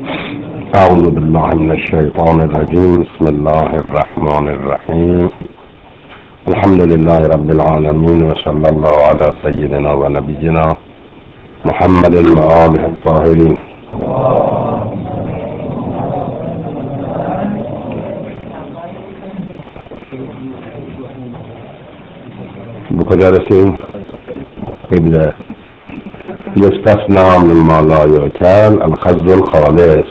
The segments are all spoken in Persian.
أعوذ بالله من الشيطان الرجيم. بسم الله الرحمن الرحيم. الحمد لله رب العالمين، وصلى الله على سيدنا ونبينا محمد وآله الطاهرين. بكجا رسیم؟ ابدا. يستثنى مما لا يؤكل الخز الخالص.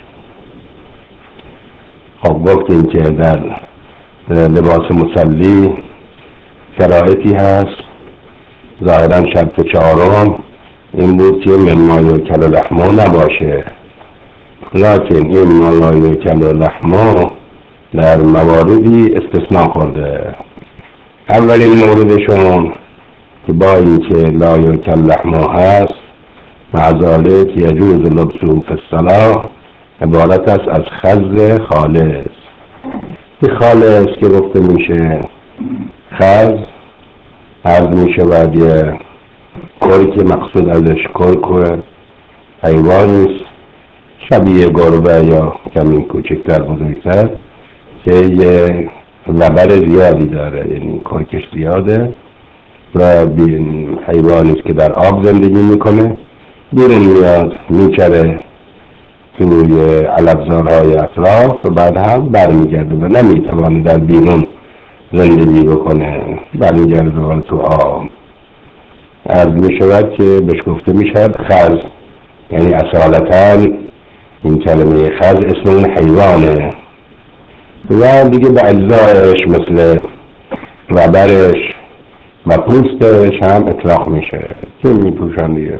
خب گفتیم که در لباس مصلی شرایطی هست. ظاهرا شرط چهارم این بود که مما یؤکل لحمه نباشه، لکن این مما لا یؤکل لحمه در مواردی استثناء خورده. اولین موردشون که با اینکه لا یؤکل لحمه هست، مع ذلک یجوز لبسه فی الصلاة، عبارت است از خز خالص. این خالص که گفته میشه خز، عرض میشه باید یه کرک، مقصود ازش کرک حیوانیست شبیه گربه یا کمی کوچکتر بزرگتر که یه لبر زیادی داره، یعنی کرکش زیاده و حیوانیست که در آب زندگی میکنه، بیرون میاد میچره توی علفزارهای اطراف و بعد هم برمیگرده و نمیتوانه در بیرون زندگی بکنه، برمیگرده دوباره تو آب. عرض میشود که بهش گفته میشد خز، یعنی اصالتا این کلمه خز اسم اون حیوانه و دیگه به اجزایش مثل ربرش و پوستش هم اطلاق میشه که میپوشن دیگه.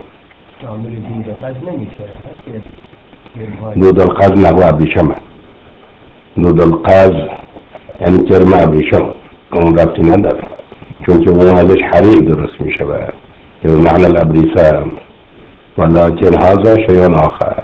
دود القز نبو ابریشم، دود القز یعنی کرم ابریشم، اون ربطی نداره چون که اون ازش حریر درست میشه که به معنی الابریشم، ولكن هذا شيء آخر.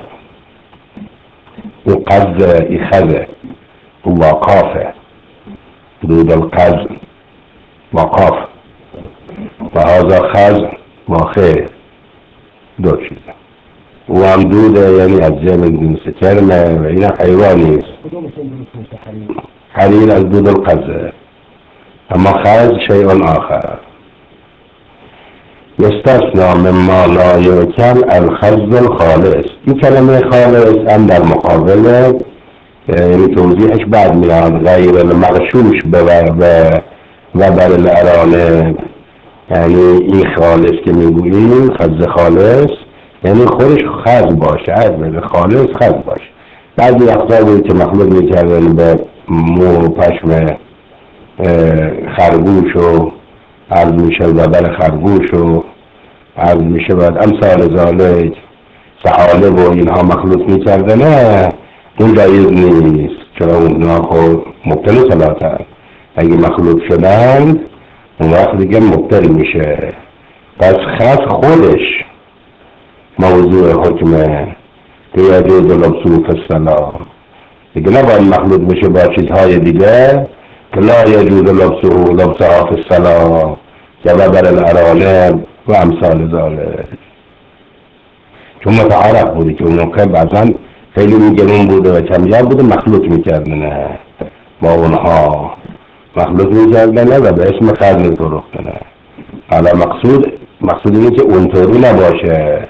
القز إخذ وقافه، دود القز وقاف، وهذا خز واخه، دو چیزه. و هم دوده یعنی از جنس کرمه و این حیوانیست. حریر از دود القزه، اما خز شیء آخر. يستثنى مما لا يؤكل الخز الخالص. این کلمه خالص هم در مقابل یعنی توضیحش بعد میاد، غیر المغشوش و بر الارانه، یعنی این خالص که میگوییم خز خالص یعنی خودش خز باشه، خالص خز باشه. بعضی وقتا بود که مخلوط میکردن به مو پشم خرگوش و عرض میشه وبر خرگوش و عرض میشه باید امثال ذالک ثعالب و اینها مخلوط میکردن، اون جایز نیست چون اونها خود مبتل صلات هست. اگه مخلوط شدن اون وقت دیگه مبتل میشه. پس خاص خودش موضوع حکمه که یجوز لبسه فی الصلاة، دیگه نباید مخلوط بشه با چیزهای دیگه که لا یجوز لبسها فی الصلاة که بر الارانب و امثال ذالک. چون متعارف بودی که اون موقع بعضا خیلی میگرون بوده و کمیاب بوده، مخلوط میکردنه با اونها، مخلوط میکردنه و به اسم خز میفروختنه. حالا مقصود اینه که اونطوری نباشه.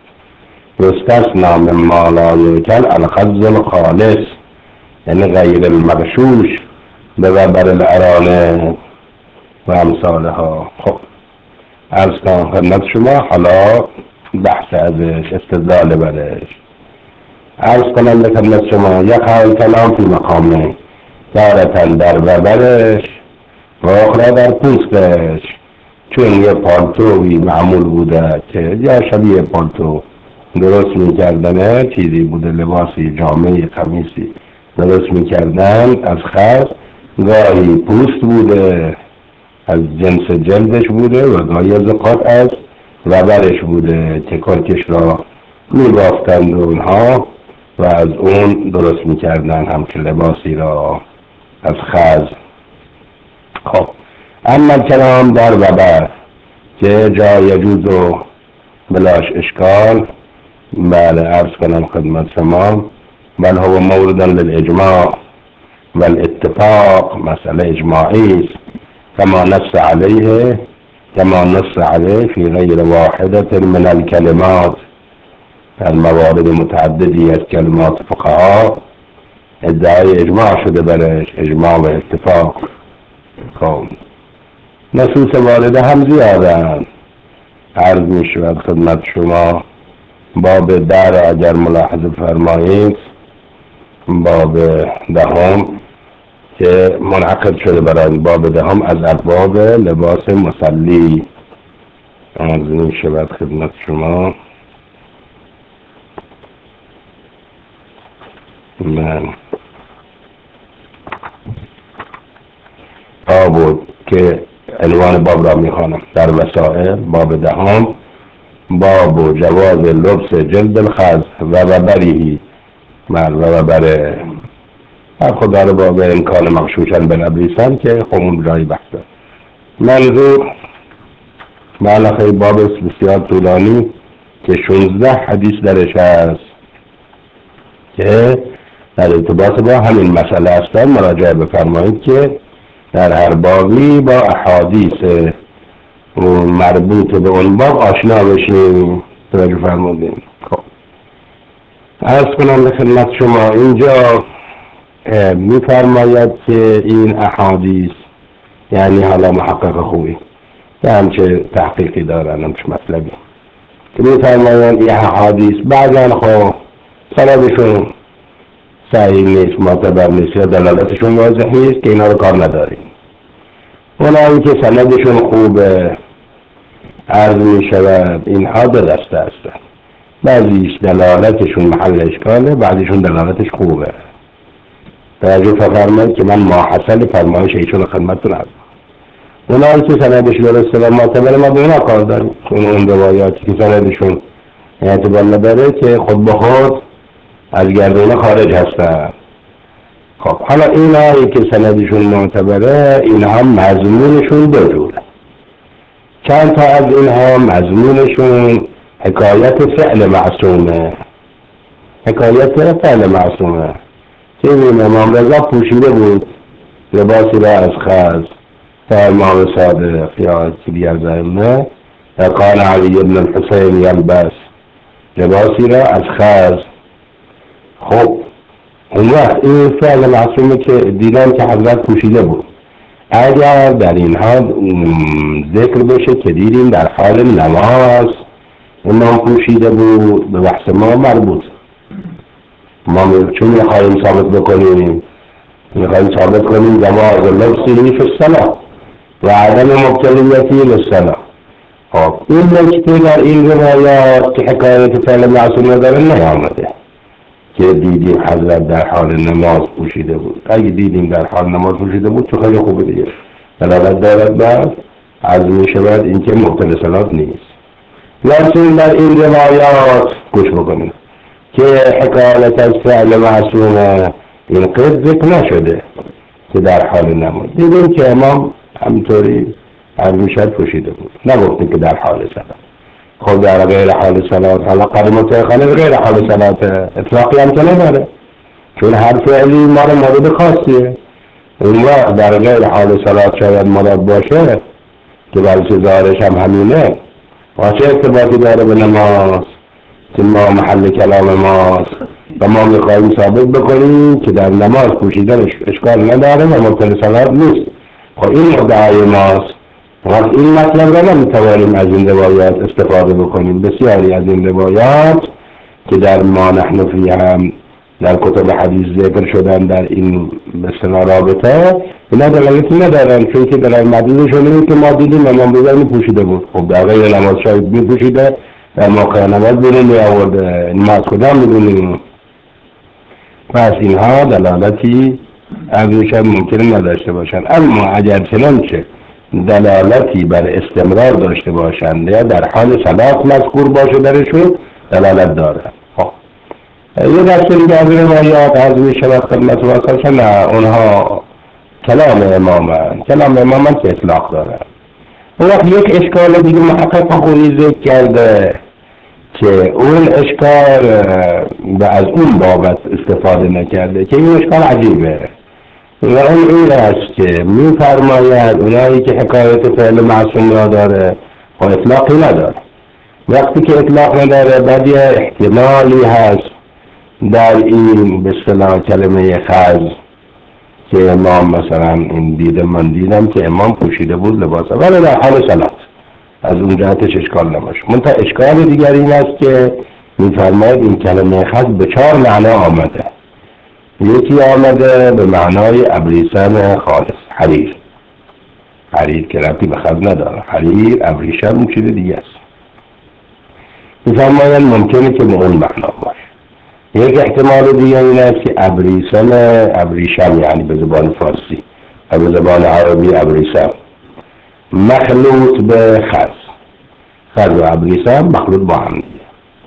يستثنى مما لا يؤكل الخز الخالص، یعنی غیر المغشوش به بر الارانه و امثالها. خب عرض کنم خدمت شما حالا بحث ازش، استدلال برش. عرض کنم به خدمت شما یقع الکلام فی مقامه، تارة در وبرش و اخرى در پوستش، چون یه پالتوی معمول بوده که یا شبیه پالتو درست میکردنه، چیزی بوده، لباسی، جامعه، قمیصی درست میکردن از خز، گاهی پوست بوده از جنس جلدش بوده و گاهی از اوقات از وبرش بوده که کرکش را میبافتند اونها و از اون درست میکردن همچون لباسی را از خز. خب اما کلام در وبر که جا یجوز و بلاش اشکال بله عرض کنم خدمت شما. بل هو موردا للاجماع والاتفاق، مسئله اجماعی است كما نص عليه في غير واحدة من الكلمات، در موارد متعددی از کلمات فقها ادعای اجماع شده برش، اجماع و اتفاق. خب نصوص وارده هم زیادند. عرض می شود خدمت شما باب در اگر ملاحظه فرمایید، باب دهم که منعقد شده برای باب دهم از ابواب لباس مصلی. عرض می شود خدمت شما من باب که عنوان باب را می خوانم در وسائل، باب دهم، باب جواز لبس جلد الخز و وبره، و وبره خدا رو باب امکان مغشوشن بنبریسن که خمون جایی بحثه. منظور خیلی باب بسیار طولانی که 16 حدیث درش هست که در ارتباط با همین مسئله هستن. مراجعه بفرمایید که در هر بابی با احادیث مربوط به اون باب آشنا بشیم. توجه فرمودین. خب عرض کنم به خدمت شما اینجا میفرماید که این احادیث، یعنی حالا محقق خوبی که همچه تحقیقی دارن همچه مطلبی که میفرماید این احادیث بعضا خب سندشون صحیح نیست، معتبر نیست یا دلالتشون واضح نیست که اینا رو کار نداریم. اونایی که سندشون خوبه عرض می شود اینها دو دسته هستن، بعضیش دلالتشون محل اشکاله، بعضیشون دلالتش خوبه. توجه فرمایید که من ماحصل فرمایش ایشون خدمتتون هستم. اونایی که سندش درسته و معتبر ما به اونا کار داریم، اون روایاتی که سندشون اعتبار نداره که خود به خود از گردونه خارج هستن. خب حالا اینایی که سندشون معتبره اینها مضمونشون دو جوره. چند تا از اینها مضمونشون حکایت فعل معصومه که این امام رضا پوشیده بود لباسی را از خز تا امام صادق یا کلی از ائمه کان علی بن الحسین یلبس لباسی را از خز. خب اون وقت این فعل معصومه که دیدن که حضرت پوشیده بود، اگر در این حال ذکر بشه که دیدیم در حال نماز امام پوشیده بود، به بحث ما مربوط. ما چون میخواییم ثابت بکنیم؟ میخواییم ثابت کنیم جواز لبسی فی الصلاة و عدم مبتلیتی للصلاة. خب این نکته در این روایات که حکایت فعل معصومه داره نیامده که دیدیم حضرت در حال نماز پوشیده بود. اگه دیدیم در حال نماز پوشیده بود چه خیلی خوبه دیگه، دلالت دارد بعد از می شود این که مبتل صلات نیست. لیکن در این روایات گوش بکنیم که حکایت از فعل معصومه این قید ذکر نشده که در حال نماز دیدیم که امام همطوری از میشد پوشیده بود، نگفتیم که در حال صلات. خب در غیر حال صلات حالا قدمت خانه غیر حال صلات اطلاقی هم که نداره، چون هر فعلی ما رو مورد خاصیه. اون وقت در غیر حال صلات شاید مراد باشه که بلکه ظاهرش هم همینه و چه ارتباطی داره به نماز که ما محل کلام ماست و ما میخواییم ثابت بکنیم که در نماز پوشیدن اشکال نداره و مبتل صلات نیست. خب این مدعای ماست. وقت این مطلب را نمیتوانیم از این روایات استفاده بکنیم. بسیاری از این روایات که در ما نحن فی هم در کتب حدیث ذکر شدن در این مثلا رابطه اینا دلالتی ندارن، چون که در مدینه شده که ما دیدیم امام رضا پوشیده بود. خب در غیر نماز شاید می پوشیده، در موقع نماز بیرون می آورده، این ما از کدام میدونیم؟ پس اینها دلالتی از روشن ممکن نداشته باشند. اما اگر چنانچه دلالتی بر استمرار داشته باشند یا در حال صلات مذکور باشه درشون دلالت داره. خب یه دسته دیگه از روایات از می شود خدمت واسه نه اونها کلام امامن که اطلاق داره. اون وقت یک اشکال دیگه محقق خوبی ذکر کرده که اون اشکال و از اون بابت استفاده نکرده که این اشکال عجیبه و اون این است که میفرماید اونایی که حکایت فعل معصوم را داره و اطلاقی نداره. وقتی که اطلاق نداره بعد یه احتمالی هست در این به اصطلاح کلمه خز که امام مثلا این من دیدم که امام پوشیده بود لباسه ولی در حال صلات از اون جهتش اشکال نباشه. منتها اشکال دیگر این است که میفرماید این کلمه خز به 4 معنا آمده. یکی آمده به معنای ابریشم خالص، حریر که ربطی به خز نداره، حریر ابریشم اون چیز دیگه است. میفرماید ممکنه که به اون معنا باشه. یک احتمال دیگه این است که ابریشم یعنی به زبان فارسی و به زبان عربی ابریشم مخلوط به خز و ابریشم مخلوط با هم دیگه.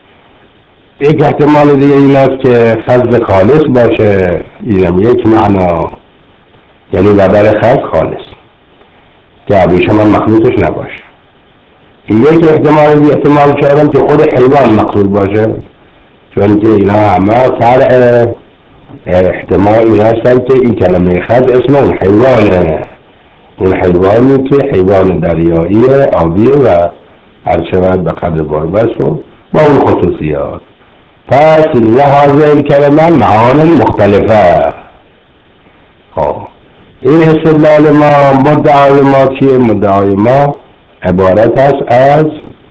یک احتمال دیگه این است که خز خالص باشه، اینم یک معنا، یعنی بدل خز خالص که ابریشم هم مخلوطش نباشه. یک احتمال چهارم که خود حیوان مخلوط باشه، چون که اینا همه فرع احتمالی هستن که این کلمه خز اسم اون حیوانه، اون حیوانی که حیوان دریایی آبی و هرچند به قدر باربست و با اون خصوصیات. پس لحاظ این کلمه معانی مختلفه. خب این استدلال ما مدعای ما چیه؟ مدعای ما عبارت است از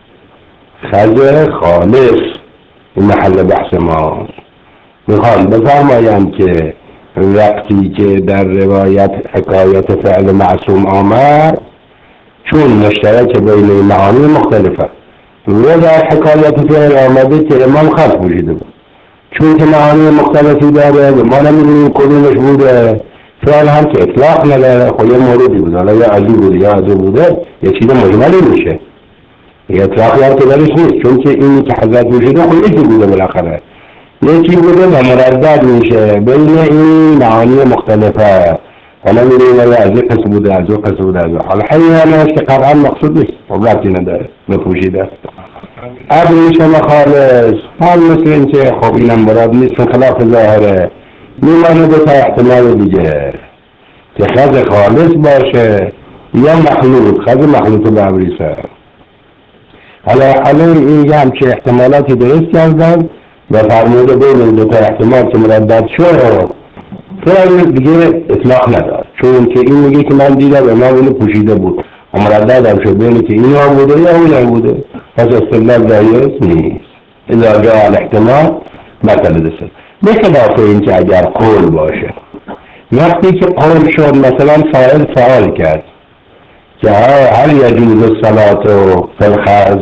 خز خالص. این محل بحث ما میخوان بفرمایند که وقتی که در روایت حکایت فعل معصوم آمد چون مشترک بین معانی مختلفه و در حکایت فعل آمده که امام خز پوشیده بود، چون که معانی مختلفی داره و ما نمیدونیم کدومش بوده. فعل هم که اطلاق نداره، خب یه موردی بود، حالا یا ازی بوده یا ازی بوده، یه چیز مجملی میشه، یه اطلاقی هم که درش نیست، چون که اینی که حضرت پوشیده خب یکی بوده بالاخره، یکی بوده و مردد میشه بین این معانی مختلفه. حالا میدونیم یا از این قسم بوده از این قسم بوده حالا حیوانش که قطعا مقصود نیست، خب ربطی نداره بپوشیده. ابریشم خالص حال مثل این که خب اینم مراد نیست چون خلاف ظاهره. میمانه دو تا احتمال دیگه که خز خالص باشه یا مخلوط، خز مخلوط به ابریشم. حالا این همچه احتمالاتی درست کردن و فرموده بین دو تا احتمال که مردد شد فعل دیگه اطلاق ندار، چون که این میگه که من دیدم امام اینو پوشیده بود و مردد هم شد بین که این هم بوده یا اون هم بوده، پس استدلال جایز نیست. اذا جاء الاحتمال مثل دسته به خلاف این که اگر قول باشه. وقتی که قول شد مثلا سائل سوال کرد که هل یجوز الصلاة فی الخز،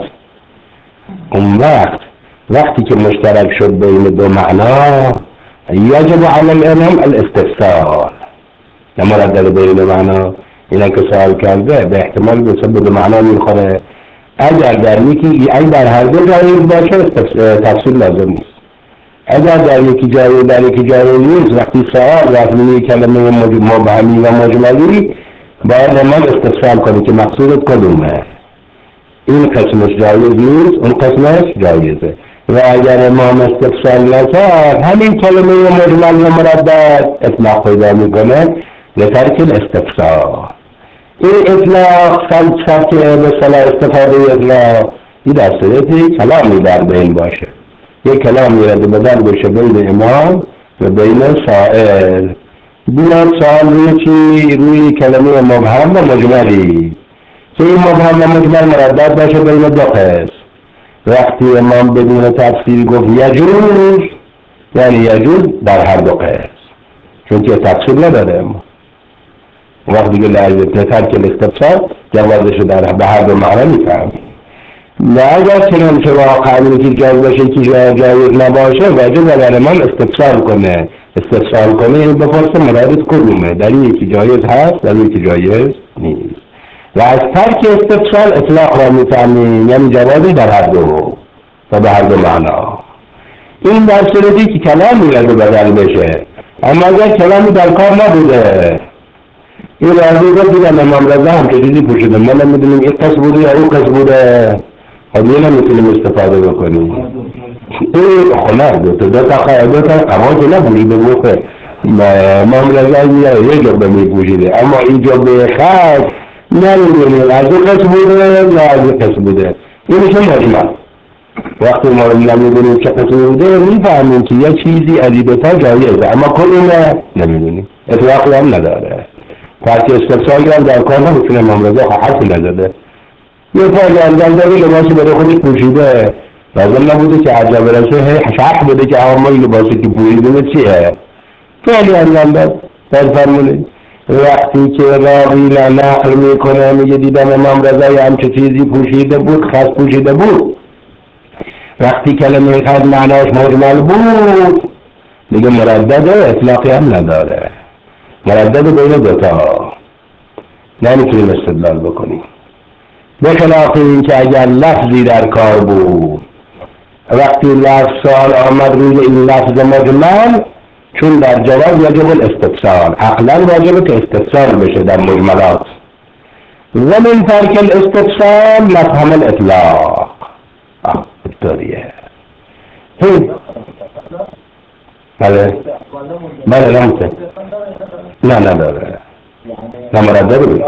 اون وقتی که مشترک شد بین دو معنا یجب علی الامام الاستفسار، نمردد بین معنا. اینا که سوال کرده به احتمال به دو معنا میخوره، اگر در هر دو جایز باشه تفصیل لازم نیست. اگر در یکی جای نیست، وقتی سوال رفتی کلمه مبهمی و مجملی باید امام استفسار کنی که مقصودت کدومه، این قسمش جایز نیست اون قسمش جایزه. و اگر امام استفسار نکرد همین کلمه مجمل و مردد اطلاق پیدا میکنه لترک الاستفسار. این اطلاق فلسفه به صلاح استفاده اطلاق این در صورت کلامی در بین باشه، یک کلامی را بدل بشه بین امام و بین سائل، بیاد سوال روی چی؟ روی کلمه مبهم و مجملی که این مبهم و مجمل مردد باشه بین دو قسم. وقتی امام بدون تفسیر گفت یجوز، یعنی یجوز در هر دو قسم، چون که تفسیر نداره امام. وقتی که لازم ترک الاستفسار جوازش به هر دو معنا میفهمیم. و اگر چنانچه واقعا یکی جایز باشه یکی جایز نباشه واجب بر امام استفسار کنه یعنی بپرسه مرادت کدومه، در این یکی جایز هست در این یکی جایز نیست. و از ترک استفسار اطلاق را میفهمیم، یعنی جوازی در هر دو و به هر دو معنا. این در صورتی که کلامی را بدل بشه، اما اگر کلامی در کار نبوده، این راضی رو دیدم امام رضا هم که چیزی پوشیده ما نمیدونیم این قصد بوده یا اون قصد بوده، خب یه نمیتونیم استفاده بکنیم. این خونه دو تا اما که نبوری به موقع مملکت یه جبه میپوشیده، اما این جبه خاص نمیدونیم از اون قسم بوده یا از این قسم بوده. این میشه مجمل. وقتی ما نمیدونیم چه قسم بوده میفهمیم که یه چیزی از این دوتا جایزه، اما کلی نمیدونیم، اطلاقی هم نداره. پس استفساری هم در کار نمیتونه مملکت حرفی نزده. یه کاری انجام داره لباسی برای خودش پوشیده، لازم نبوده که عجب برسه شرح بده که ما این لباسی که پوشیدیم چیه. خیلی انجام داد در فرمونه. وقتی که راوی نقل میکنه میگه دیدم امام رضا همچه چیزی پوشیده بود، خاص پوشیده بود. وقتی کلمه خاص معناش مجمل بود دیگه مردده، اطلاقی هم نداره، مردد بین دوتا نمیتونیم استدلال بکنیم. بخلاف این که اگر لفظی در کار بود، وقتی لفظ سوال آمد روی این لفظ مجمل، چون در جواب یجب الاستفسار، عقلا واجبه که استفسار بشه در مجملات. ومن ترک الاستفسار مفهوم الاطلاق. طوریه. بله نمسه نه نداره، نمرده بود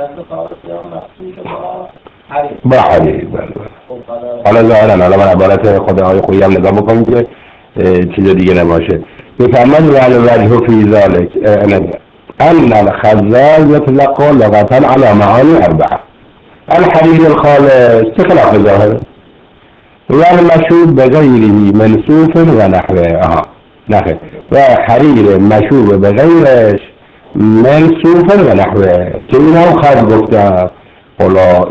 با حریف. حالا ظاهرن، حالا من عبارت خداهای خویی هم نگاه بکنیم که چیز دیگه نباشه. بفرمد وجه فی ذالک ان الخزال یطلق لغتا علی معانی اربعه. الحریر الخالص چه خلاف ظاهره؟ والمشوب بغیره منصوف و نحوه. نخیر. و حریر مشوب بغیرش منصوف و نحوه که این هم خواهد گفتم. حالا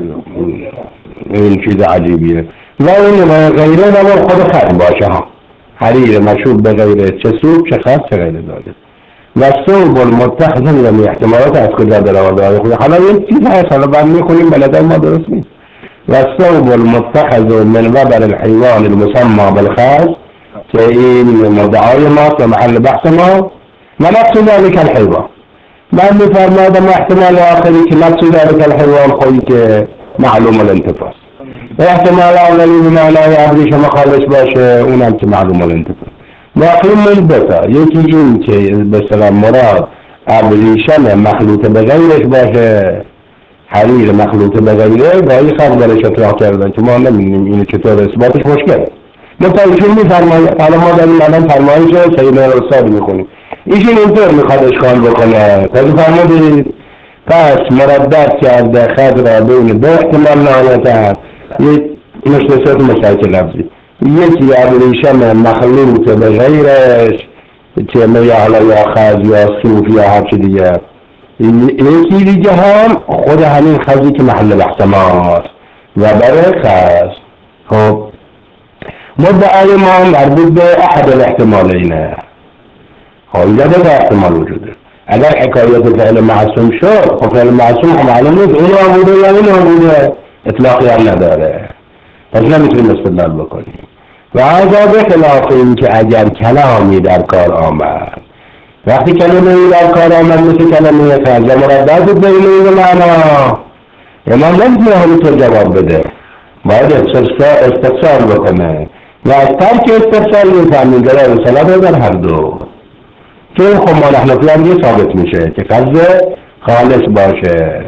این چیز عجیبیه. و این غیره نمون خود خواهد باشه ها. حریر مشوب بغیره چه سوب چه خواهد چه غیره داده. و صوب المتخذ یعنی احتمالات از کجا در آورده. حالا یک چیز هست، حالا بعد میخونیم بلده ما درست نیست. و صوب المتخذ من وبر الحیوان المسمى بالخاص که این مدعای ماست و محل بحث ما و نفس ذلك الحیوان. من میفرمادم احتمال آخری که نفس ذلك الحیوان خویی که معلوم الانتفاس، احتمال اولی بمعنای ابریشم خالص باشه اونم که معلوم الانتفاس. باقی من دوتا، یکی این که به سلام مراد ابریشم مخلوط به غیرش باشه، حریر مخلوط به غیره، و این خط برش اطلاق کردن که ما نمیدونیم اینو چطور اثباتش مشکل. متایشون میفرماید، حالا ما در این الان فرمایش سیدنا استاد میخونیم، ایشون اینطور میخواد اشکال بکنه. پس فرمودید پس مردد کرده خط را بین دو احتمال نهایت هست، یک مشترک مشترک لفظی، یکی ابریشم مخلوط به غیرش که یا حالا یا خز یا صوف یا هر چی دیگه، یکی دیگه هم خود همین خزی که محل بحث ماست و برای خز. خب مدعای ما مربوط به احد الاحتمالینه. خب اینجا دو احتمال وجوده. اگر حکایت فعل معصوم شد، خب فعل معصوم هم معلوم نیست اون آموده یا این آموده، اطلاقی هم نداره، پس نمیتونیم استدلال بکنیم. و هذا به خلاف این که اگر کلامی در کار آمد، وقتی کلمه در کار آمد مثل کلمه خرج مردد بود به این معنا، امام نمیتونه همینطور جواب بده، باید استفسار بکنه و از ترک استفسار میفهمیم جلال رسالت در هر دو. چون خب ما نحنفی هم یه ثابت میشه که خرج خالص باشه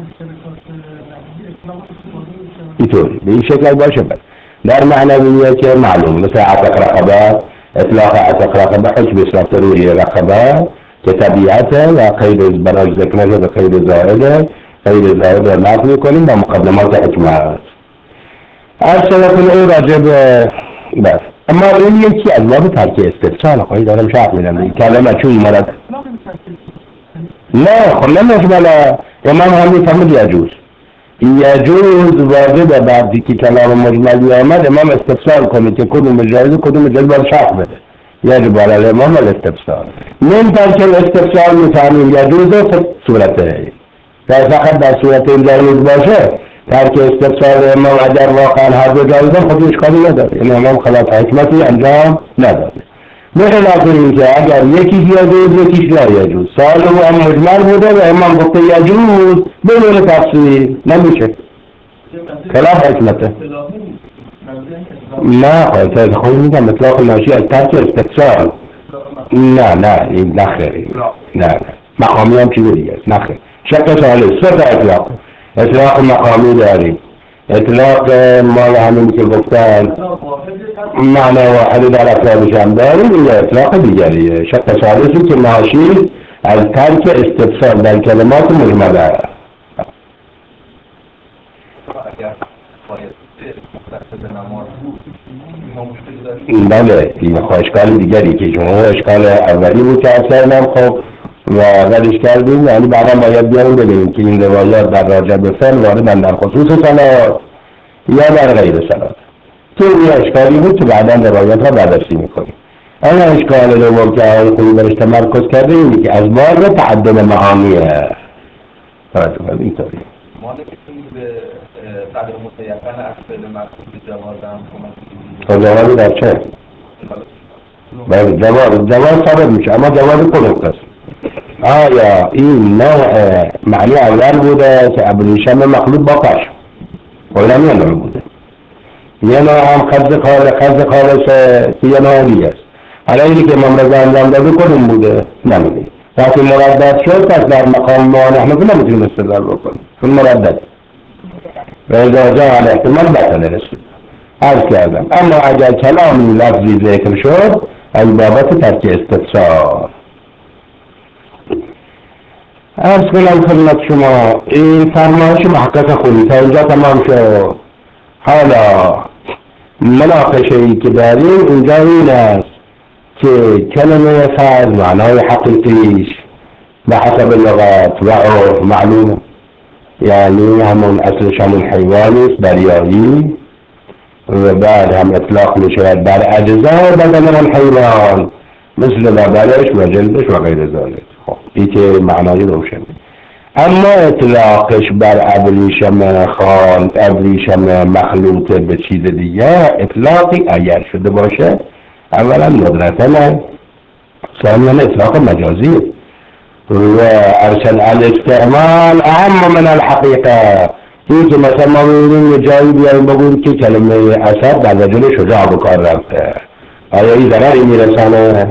اینطوری به این شکل باشه. در معنویه که معلوم مثل عتق رقبه، اطلاق عتق رقبه حجب اصلاف روی رقبه که طبیعته و قید برای ذکر نشده و قید زائده، قید زائده رو نقل میکنیم با مقدمات حکمت. ارسلت این راجب بس. اما این یکی از باب ترک استفسار خواهی دارم شرح میدم این کلمه چون مرد نه خب نمجمله امام هم میفهمد یجوز یجوز واجب بعدی که کلام مجملی آمد امام استفسار کنه که کدوم جایز کدوم جایز باید شرح بده. یجب علی الامام الاستفسار. من ترک الاستفسار میفهمیم یجوز در صورته در فقط در صورت این جایز باشه. ترک استفسار امام اگر واقعا هر دو جایزه خود اشکالی نداره، این امام خلاف حکمتی انجام نداره. بخلاف این که اگر یکیش یجوز یکیش لا یجوز، سوال او هم مجمل بوده و امام گفته یجوز بدون تفسیر نمیشه، خلاف حکمته. نه خواهد خود میگم اطلاق ناشی از ترک استفسار. نه این نخیری نه مقامی هم چیز دیگه است. نخیر شک ساله سه تا اطلاق مقامی داریم، اطلاق مال همین که گفتن معنی واحد در افرادش هم داریم، یه اطلاق دیگریه. شک ثالثی که ناشی از ترک استفسار در کلمات مجمله. بله این اشکال دیگری که شما اشکال اولی بود که اصلا خب وردش کردیم، یعنی بعدا باید بیاریم ببینیم که این روایات در راجع به فعل واردن در خصوص صلات یا در غیر صلات. که این اشکالی بود که بعدا روایات ها بررسی میکنیم. اما اشکال دوم که آقای خویی برش تمرکز کرده اینه که از بار تعدد معانیه. اینطوری ما نمیتونیم به قدر متیقن از فعل مقصود جواز هم کمک کنیم. جواز در چه؟ جواز ثابت میشه، اما جواز کدوم قسم؟ آیا این نوع معنی اول بوده که ابریشم مخلوط با قشم کلا یه نوع بوده، یه نوع هم قصد خالص که یه نوع دیگه است. حالا اینی که امام رضا انجام داده کدوم بوده؟ نمیدونیم. وقتی مردد شد پس در مقام ما نحن نمیتونیم استدلال بکنیم چون مردد و اذا جاء الاحتمال بطل رسول عرض کردم. اما اگر کلامی لفظی ذکر شد از بابت ترک استفسار. عرض کنم خدمت شما این فرمایش محقق خویی تا اینجا تمام شد. حالا مناقشه ای که داریم اینجا این است که کلمه فرد معنای حقیقیش به حسب لغت و عرف معلوم، یعنی همون اصلش همون حیوانیست دریایی و بعد هم اطلاق میشود بر اجزای بدن الحیوان مثل بدنش و جلدش و غیر ذلك. خب این که معنای روشن. اما اطلاقش بر ابریشم خام ابریشم مخلوط به چیز دیگه اطلاقی اگر شده باشه اولا ندرتن، ثانیا اطلاق مجازی و ارسل الاستعمال اهم من الحقیقه. این که مثلا ما ببینیم یه جایی بیاییم بگویم که کلمه اسد در رجل شجاع بکار رفته، آیا این ضرری میرسانه؟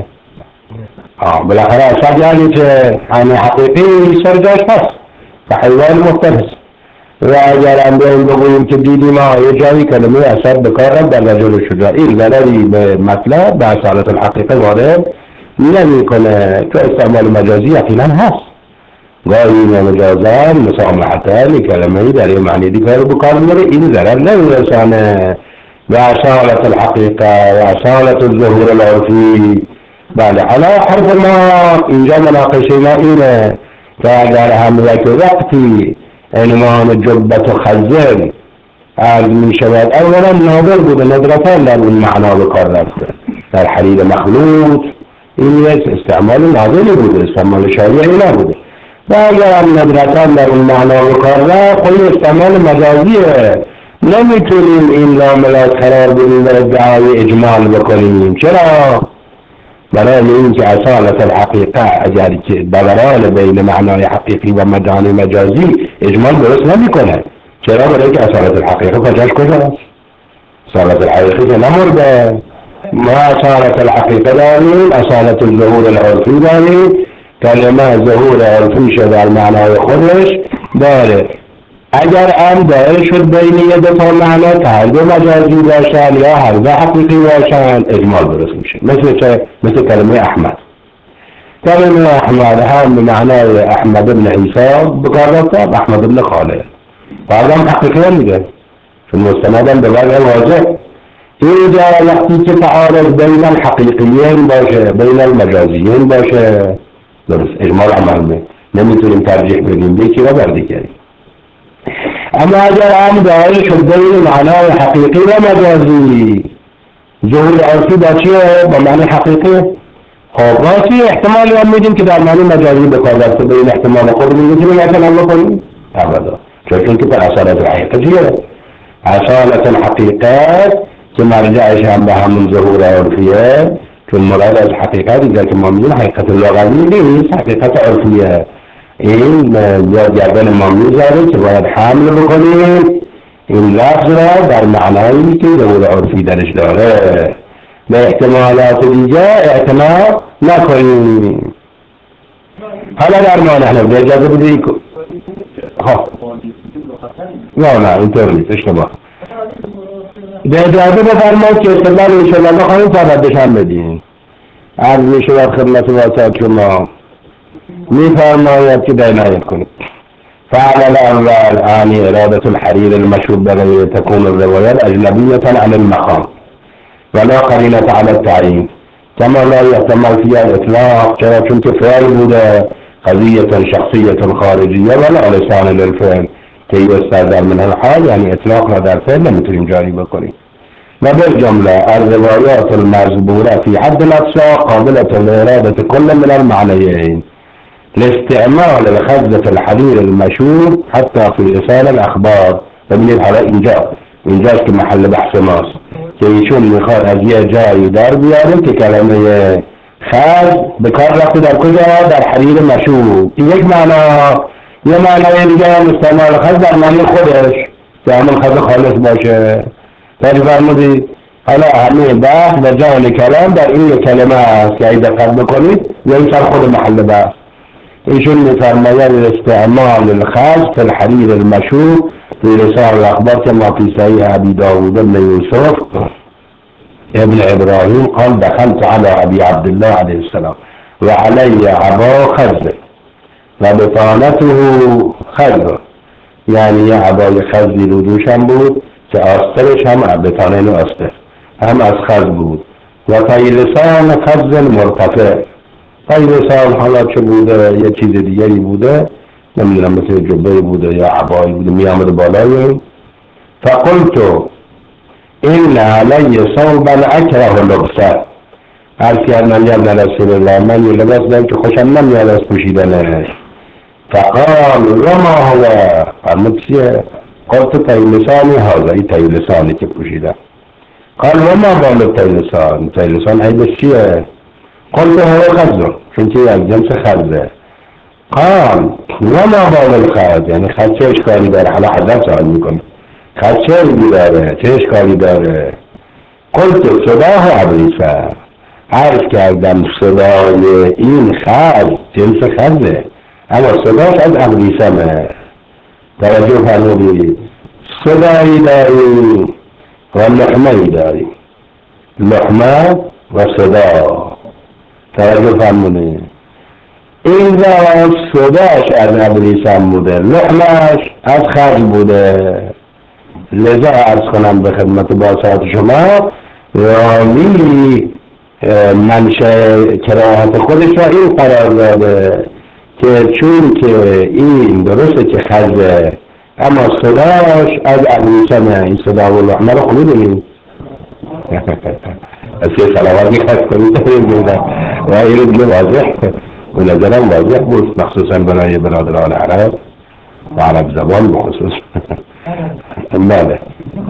بالاخره اسد یعنی که همه حقیقی سرجاش هست و حیوان مختلف. و اگر هم بیاییم بگوییم که دیدیم یه جایی کلمه اسد بکار رفت در رجل شجاع، این ضرری به مطلب به اصالت الحقیقه وارد نمی کنه، تو استعمال مجازی یقینا هست. گاهی مجازا مسامحتن کلمه‌ای در این معنی دیگر بکار میره، این ضرر نمیرسانه و اصالت الحقیقه و اصالت الظهور العرفی. بله حالا حرف ما اینجا مناقشه ما اینه که اگر هم وقتی عنوان جبت و خزن عرض می شود اولا نادر بوده ندرتن در اون معنا بکار رفته، در حریر مخلوط این یک استعمال نادری بوده، استعمال شایعی نبوده. و اگر هم ندرتن در اون معنا بکار رفت خیلی استعمال مجازیه، نمیتونیم این لاملات قرار بدیم و ادعای اجمال بکنیم. چرا؟ برای این که اصالت الحقیقه اگر که دوران بین معنای حقیقی و معانی مجازی اجمال درست نمیکنه. چرا؟ برای که اصالت الحقیقه کجاش کجاست؟ اصالت الحقیقه که نمرده. ما اصالت الحقیقه داریم، اصالت الظهور العرفی داریم، کلمه ظهور عرفی شده در معنای خودش داره. اگر هم دائر شد بین یه دو تا معنا که هر دو مجازی باشن یا هر دو حقیقی باشن اجمال درست میشه. مثل کلمه احمد. کلمه احمد هم به معنای احمد بن عیسی بکار رفته، احمد بن خالد بعدم حقیقی هم میگه چون مستندم به وضع واضح. اینجا وقتی که تعارض بین الحقیقیین باشه بین المجازیین باشه درست اجمال عمل می نمیتونیم ترجیح بدیم یکی رو بر دیگری. اما اگر هم دائر شد بین معنای حقیقی و مجازی، ظهور عرفی با چیه؟ با معنی حقیقی. خب راسی احتمالی هم میدیم که در معنی مجازی بکار رفته، به این احتمال خود میتونیم احتمال بکنیم؟ ابدا. چون که پر اصالت الحقیقه چیه؟ اصالت الحقیقه که مرجعش هم به همون ظهور عرفیه، چون مراد از حقیقت اینجا که ما میگیم حقیقت لغوی نیست، حقیقت عرفیه. این یا گردن ما میذاره که باید حمل بکنیم این لفظ را در معنایی که ظهور عرفی درش داره به احتمالات دیگه اعتماد نکنیم. حالا در ما نحن به اجازه بدید نه اینطور نیست، اشتباه. به اجازه بفرمایید که استدلال انشاءالله بخواهیم فقط هم بدین. عرض می شود خدمت واسط شما میفرماید که دینایت کنید. فعل الاول آنی اراده الحریر المشروب بغیر تكون الروايات اجنبیة عن المقام ولا قرینة على التعیین كما لا يحتمل فيها الاطلاق، چرا چون که فعل بوده قضیة شخصیة خارجیه ولا لسان للفعل که یستلزم من الحال، یعنی اطلاق را در فعل نمیتونیم جاری بکنیم. و بالجمله الروايات المذبوره في حد نفسها قابلة لإرادة كل من المعنيين لاستعمال الخزة الحرير المشهور حتى في إرسال الأخبار. ببینید حالا اینجاست که محل بحث ماست که ایشون میخواد از یه جایی در بیاره که کلمه خز به کار رفته در کجا؟ در حریر مشهور. یک معنا، یه معنای دیگه استعمال خز در معنی خودش که همون خز خالص باشه. داری فرمودید؟ حالا همه بحث و جان کلام در این یک کلمه است که اگه دقت بکنید یا این سر خود محل بحث. ایشون میفرماید استعمال الخز في الحریر المشهور في رسال الاخبار كما في صحيح ابي داود بن يوسف ابن ابراهيم قال دخلت على ابي عبد الله عليه السلام وعلي عبا خز وبطانته خز، یعنی یه عبای خزی رو دوشم بود که آسترش هم بطانه آستر هم از خز بود و فی لسان خز مرتفع. فی لسان حالا چه بوده؟ یه چیز دیگری بوده، نمیدونم مثل جبه بوده یا عبایی بوده می آمده بالای. فقلت این علی صوبا اکره لبسه، عرض کردم یا رسول الله من یه لباس دارم که خوشم نمیاد از پوشیدنش. فقال وما هو، فرمود چیه؟ قلت تیلسانی هذا، این تیلسانی که پوشیدم. قال وما بال تیلسان، تیلسان عیبش چیه؟ قلت هو خزر، چون که از جنس خزه. قال وما بال الخز، یعنی خز چه اشکالی داره؟ حالا حضرت سوال میکنه خز چه اشکالی داره؟ چه اشکالی داره؟ قلت صداه ابریسه، عرض کردم صدای این خز جنس خزه اما صداش از ابریسمه. توجه فرمودید؟ صدایی داری و لحمه‌ای داری، لحمه و صدا. توجه فرمودید؟ این را صداش از ابریسم بوده، لحمهش از خز بوده. لذا عرض کنم به خدمت باسط شما راوی منشأ کراهت خودش را این قرار داده که چون که این درسته که خزه اما صداش از ابریسمه، این صدا و لحمه رو خوبی داریم از که سلامتی خز کنید و این دیگه واضح و نظرم واضح بود، مخصوصا برای برادران عرب و عرب زبان بخصوص. بله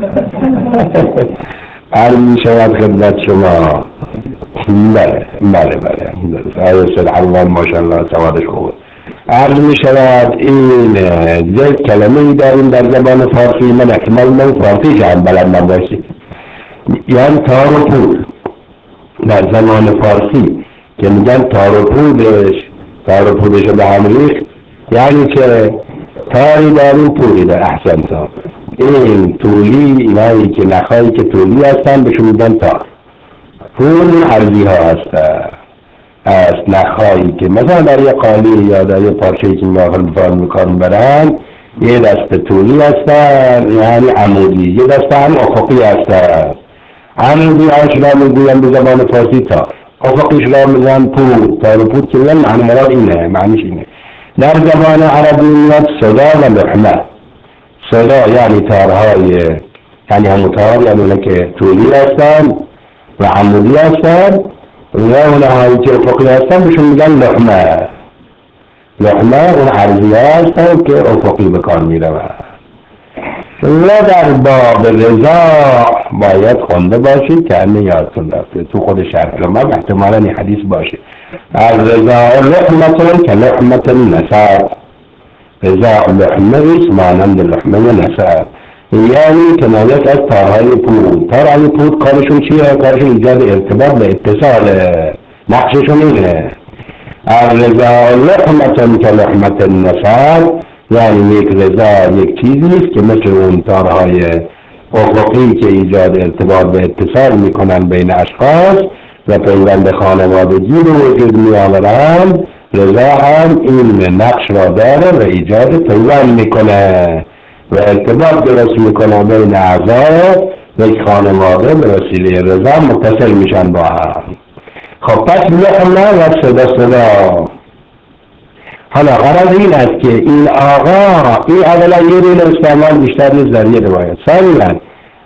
عرض می شود خدمت شما. بله آیه سید حلوان ماشاءالله سوادش خوبه. عرض می شود این یک کلمه داریم در زبان فارسی، من احتمال من فارسی هم بلد نباشید، یعنی تار و پود. در زبان فارسی که میگن تار و پودش به هم ریخت، یعنی که تاری داریم پودی در احسن تا این طولی، اینایی که نخایی که طولی هستن بهشون میگن تار. پول عرضی ها هستن از نخایی که مثلا در یه قالی یا در یه پارچه‌ای که داخل بفرم میکارم برن، یه دست طولی هستن یعنی عمودی، یه دست هم افقی هستن. عمودی هاش را میگویم به زبان فارسی تار، افقیش را میگن پود. تار و پود که میگن معنی مراد اینه، معنیش اینه. در زبان عربی میاد صدا و لحمه. صدا یعنی تارهای، یعنی همون تار یعنی اونه که طولی هستن و عمودی هستن، و اونه هایی که افقی هستن بهشون میگن لحمه. لحمه اون عرضی هستن که افقی بکار میروند. و در باب رضا باید خونده باشید که همه یادتون رفته تو خود شرح من احتمالا این حدیث باشه. الرضا لحمتون که لحمت نسب، رضا لحمه ایست مانند لحمه نسب، یعنی کنایت از تارهای پود. تارهای پود کارشون چیه؟ کارشون ایجاد ارتباط به اتصاله. نقششون اینه الرضا لحمة کلحمة النسل، یعنی یک رضا یک چیزیست که مثل اون تارهای افقی که ایجاد ارتباط به اتصال میکنن بین اشخاص و پیوند خانوادگی رو وجود میآورند، رضا هم این نقش را داره و ایجاد پیوند میکنه و ارتباط درست میکنه بین اعضای یک خانواده به وسیله رضا متصل میشن با هم. خب پس لحمه و صدا. حالا غرض این است که این آقا این اولا یه دین استعمال بیشتر نیست در یه روایت. ثانیاً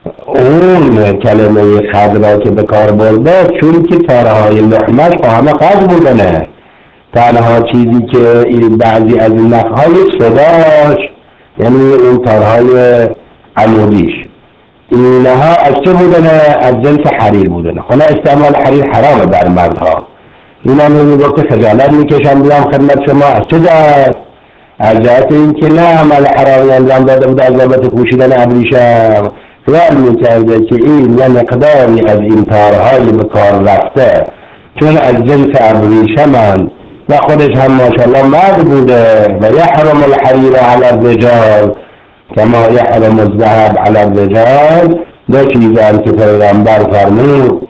اون کلمه خد را که به کار برده چون که تارهای لحمش با همه خد بودنه، تنها چیزی که بعضی از این نقهای صداش یعنی اون تارهای عمودیش اینها از چه بودنه؟ از جنس حریر بودنه. خونه استعمال حریر حرامه در مردها. این هم میگفت خجالت میکشم بیام خدمت شما از چه جهت؟ از جهت این که نه عمل حرامی انجام داده بود از بابت پوشیدن ابریشم، خیال میکرده که این یه مقداری از این تارهای به کار رفته چون از جنس ابریشمن و خودش هم ماشاءالله مرد بوده و یحرم الحریر علی الرجال کما یحرم الذهب علی الرجال. دو چیزان که پیغمبر فرمود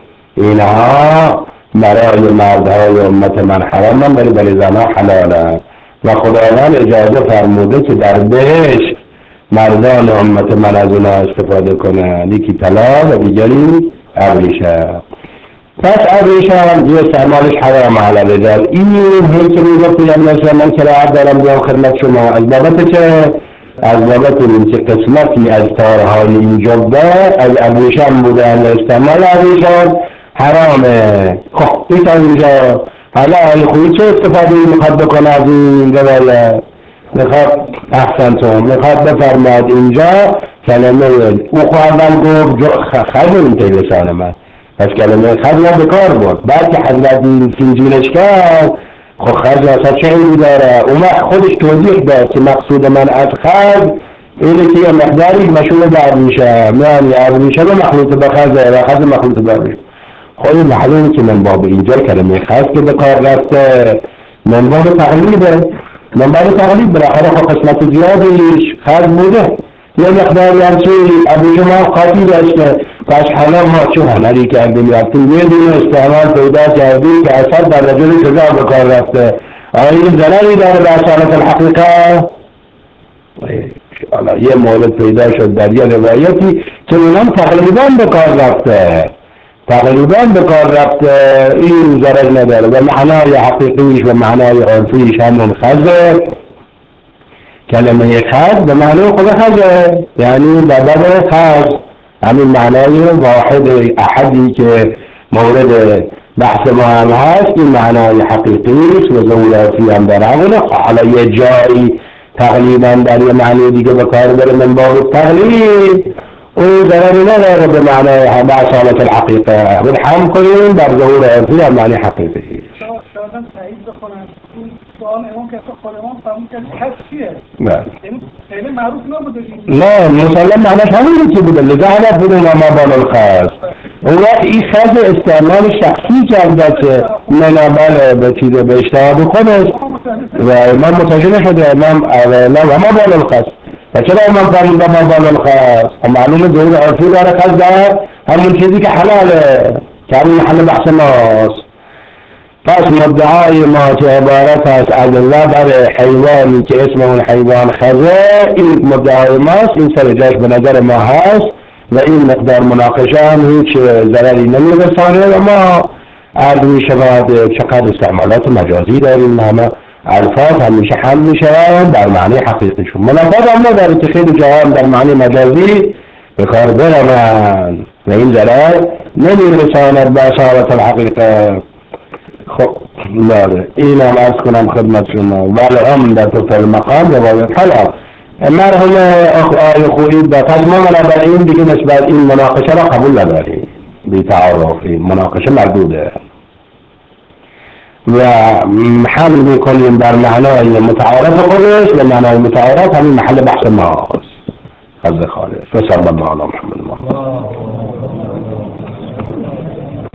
اینها برای مردهای امت من حرامن ولی برای زنها حلالن و خداوند اجازه فرموده که در بهشت مردان امت من از اونها استفاده کنن، یکی طلا و دیگری ابریشم. پس ابریشم یه استعمالش حرام علی الرجال. این هی که میگفت یعنی مثلا من کراهت دارم بیام خدمت شما از بابت چه؟ از بابت این که قسمتی از تارهای این جبه از ابریشم بودن استعمال ابریشم حرامه. خب این تا اینجا حالا خوی چه استفاده میخواد بکنه از این روایت؟ میخواد احسنتون میخواد بفرماد اینجا کلمه او اول گفت خد این تیلسان من، پس کلمه خد را بکار بود. بعد که حضرت این فینجینش کرد خب خد اصلا چه اینی داره؟ اون خودش توضیح داد که مقصود من از خد اینه که یه مقداری مشهور به ابریشم، یعنی ابریشم مخلوط به خده و خد مخلوط به ابریشم. خب این معلومه که من باب اینجا کلمه خد که به کار رفته من باب تقلیبه، من باب تقلیب بالاخره خب قسمت زیادیش خد بوده یه مقداری همچه ابریشم هم خاطی داشته. پس حالا ما چه هنری کردیم رفتیم یه دونه استعمال پیدا کردیم که اثر در رجل شجاع به کار رفته. آیا این ضرری داره به اصالت الحقیقه؟ حالا یه مورد پیدا شد در یه روایتی که اونم تقریبا به کار رفته، تقریبا به کار رفته، این ضرر نداره و معنای حقیقیش و معنای عرفیش همون خزه. کلمه خز به معنای خود خزه یعنی بدل خز، همین معنای واحد احدی که مورد بحث ما هم هست این معنای حقیقیش و ضرورتی هم در همونه. حالا یه جایی تقریبا در یه معنی دیگه به کار بره من باب تقلیب اون ضرری نداره به معنای اصالت الحقیقه و هم کنیم در ظهور عرفی هم معنی حقیقی. شاید تایید بکنم این سوال امام که خود امام فرمود که خد چیه؟ نه خیلی معروف نبوده. نه مسلم معنیش همین که بوده لذا بوده و ما بال الخاص. اون وقت این خد استعمال شخصی کرده که منابل به چیزه به اشتهاد خودش و امام متوجه شده امام نه و ما بال الخاص. و چرا امام فرمود و ما بال الخاص؟ معلومه ظهور عرفی داره خد داره همون چیزی که حلاله که همین محل بحث ماست. پس مدعای ما که عبارت است از الله بر حیوانی که اسم اون حیوان خزه این مدعای ماست، این سر جاش به نظر ما هست و این مقدار مناقشه هم هیچ ضرری نمیرسانه و ما عرض می شود چقدر استعمالات مجازی داریم همه الفاظ همیشه هم می شود در معنی حقیقیشون منافات هم نداره که خیلی جاها هم در معنی مجازی به کار برمن و این ضرر نمیرساند به اصالت الحقیقه. خب بله این هم ارز کنم خدمت شما ولی هم در توتل مقام روایت حالا مرحوم آقای خویی با تجمع برای این دیگه نسبت این مناقشه را قبول نداریم بی تعارفی مناقشه مردوده و حمل میکنیم بر معنای متعارف خودش و معنای متعارف همین محل بحث ماست. از خالص و صلی الله علی محمد.